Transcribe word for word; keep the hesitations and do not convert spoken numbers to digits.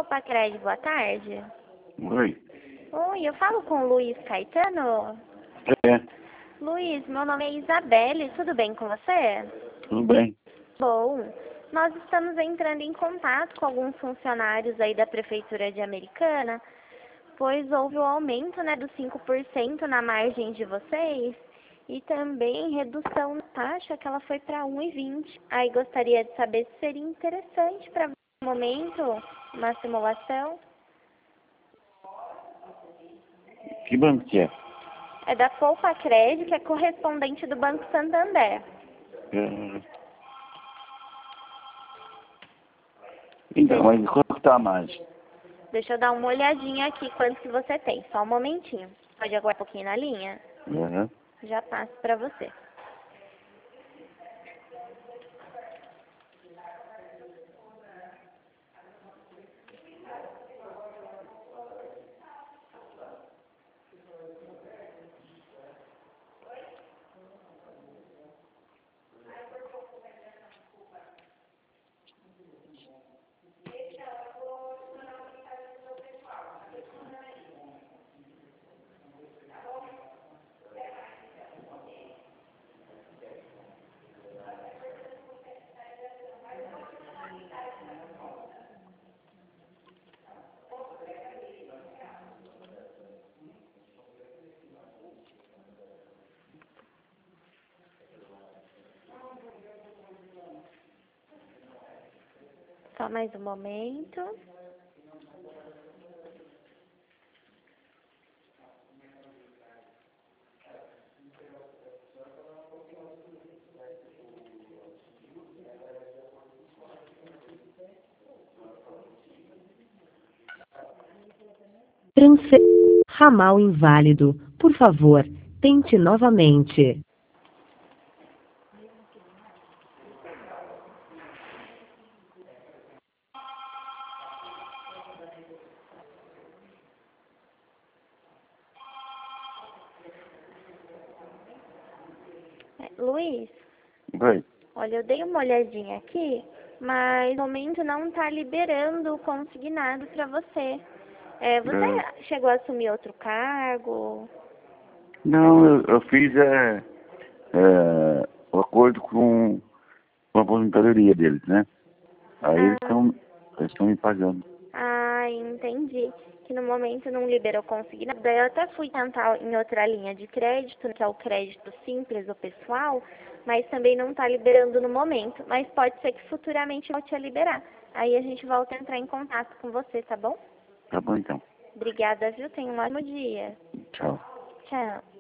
Poupa Crédito, boa tarde. Oi. Oi, eu falo com o Luiz Caetano? É, Luiz, meu nome é Isabelle, tudo bem com você? tudo bem. Bom, nós estamos entrando em contato com alguns funcionários aí da Prefeitura de Americana, pois houve o aumento, né, dos cinco por cento na margem de vocês e também redução na taxa, que ela foi para um vírgula vinte. Aí gostaria de saber se seria interessante para o momento uma simulação. Que banco que é? É da Poupa Crédito, que é correspondente do Banco Santander. É. Então, mas quanto tá a mais? Deixa eu dar uma olhadinha aqui quanto que você tem. Só um momentinho. Pode aguardar um pouquinho na linha? Uhum. Já passo para você. Só mais um momento. Transfer... Ramal inválido. Por favor, tente novamente. É, Luiz, Oi. olha, eu dei uma olhadinha aqui, mas no momento não está liberando o consignado para você. É, você É. chegou a assumir outro cargo? Não, eu, eu fiz é, é, o acordo com, com a aposentadoria deles, né? Aí eles Ah, estão eles estão me pagando. ah, entendi. Que no momento não liberou consignado. Daí eu até fui tentar em outra linha de crédito, que é o crédito simples, o pessoal, mas também não está liberando no momento. Mas pode ser que futuramente volte a liberar. Aí a gente volta a entrar em contato com você, tá bom? Tá bom então. Obrigada, viu? Tenha um ótimo dia. Tchau. Tchau.